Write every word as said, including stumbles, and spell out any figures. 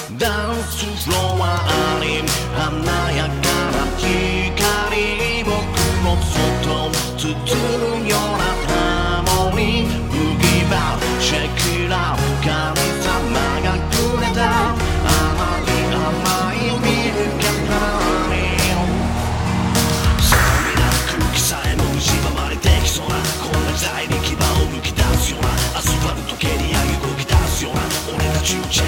ダンスフロアに華やかな光、僕の外を包むようなハーモニー、ブギーバーシェイクラブ、神様がくれた甘い甘いミルクハニー、その未来空気さえも蝕まれてきそうな、こんな時代に牙をむき出すような、アスファルト蹴り上げ動き出すような、俺たちをチェ